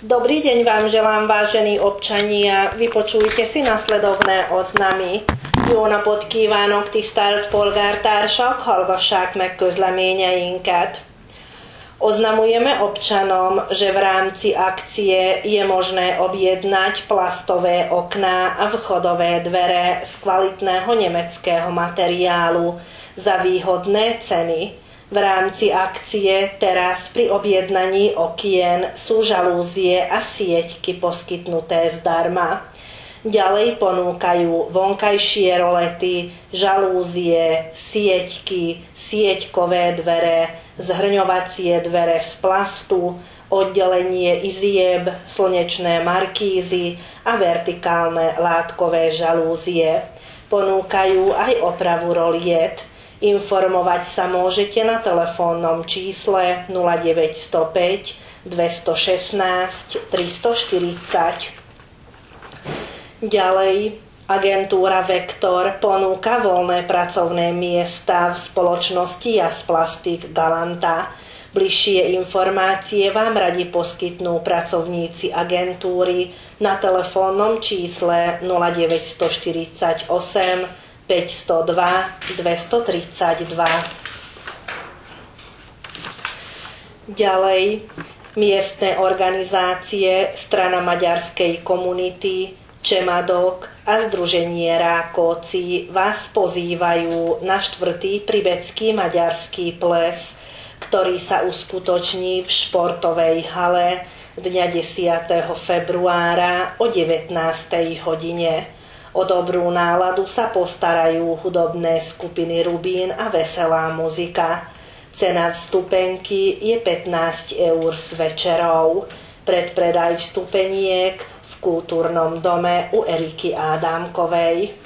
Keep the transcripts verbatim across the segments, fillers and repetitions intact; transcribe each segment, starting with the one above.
Dobrý deň vám želám, vážení občania. Vypočujte si nasledovné oznamy. Jó napot kívánok, tisztelt polgártársak, hallgassák meg közleményeinket. Oznamujeme občanom, že v rámci akcie je možné objednať plastové okná a vchodové dvere z kvalitného nemeckého materiálu za výhodné ceny. V rámci akcie teraz pri objednaní okien sú žalúzie a sieťky poskytnuté zdarma. Ďalej ponúkajú vonkajšie rolety, žalúzie, sieťky, sieťkové dvere, zhrňovacie dvere z plastu, oddelenie izieb, slnečné markízy a vertikálne látkové žalúzie. Ponúkajú aj opravu roliet. Informovať sa môžete na telefónnom čísle nula deväť nula päť, dvestošestnásť, tristoštyridsať. Ďalej, agentúra Vektor ponúka voľné pracovné miesta v spoločnosti Jasplastik Galanta. Bližšie informácie vám radi poskytnú pracovníci agentúry na telefónnom čísle nula deväť štyridsaťosem, päťstodva, dvestotridsaťdva. Ďalej, miestne organizácie, strana maďarskej komunity, Čemadok a združenie Rákóczi vás pozývajú na štvrtý pribecký maďarský ples, ktorý sa uskutoční v športovej hale dňa desiateho februára o devätnástej hodine. O dobrú náladu sa postarajú hudobné skupiny Rubín a veselá muzika. Cena vstupenky je pätnásť eur s večerou. Predpredaj vstupeniek v kultúrnom dome u Eriky Ádámkovej.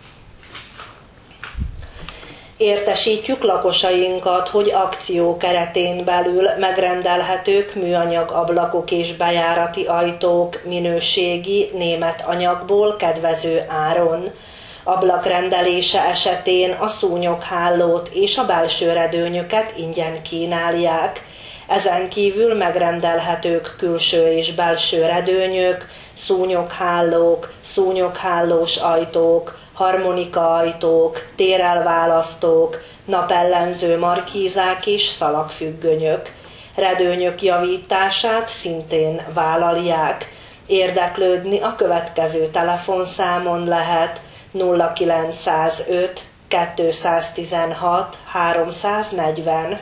Értesítjük lakosainkat, hogy akció keretén belül megrendelhetők műanyag ablakok és bejárati ajtók minőségi német anyagból kedvező áron. Ablakrendelése esetén a szúnyoghálót és a belső redőnyöket ingyen kínálják. Ezen kívül megrendelhetők külső és belső redőnyök, szúnyoghálók, szúnyoghálós ajtók, harmonikaajtók, térelválasztók, napellenző markízák és szalagfüggönyök. Redőnyök javítását szintén vállalják. Érdeklődni a következő telefonszámon lehet nulla kilencszázöt, kétszáztizenhat, háromszáznegyven.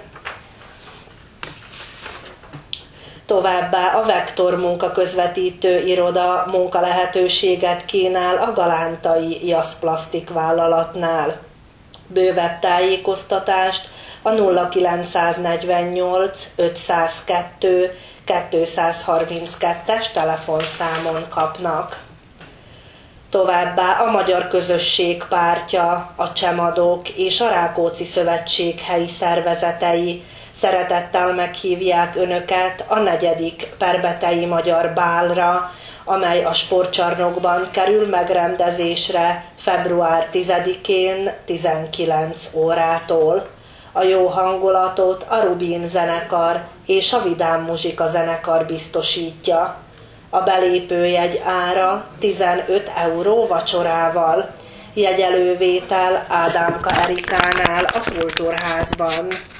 Továbbá a Vektor munkaközvetítő iroda munkalehetőséget kínál a galántai Jasplastik vállalatnál. Bővebb tájékoztatást a nulla kilencszáznegyvennyolc, ötszázkettő, kétszázharminckettes telefonszámon kapnak. Továbbá a Magyar Közösség Pártja, a Csemadok és a Rákóczi Szövetség helyi szervezetei szeretettel meghívják Önöket a negyedik Perbetei Magyar Bálra, amely a sportcsarnokban kerül megrendezésre február tizedikén tizenkilenc órától. A jó hangulatot a Rubin zenekar és a Vidám Muzsika zenekar biztosítja. A belépőjegy ára tizenöt euró vacsorával. Jegyelővétel Ádámka Erikánál a Kultúrházban.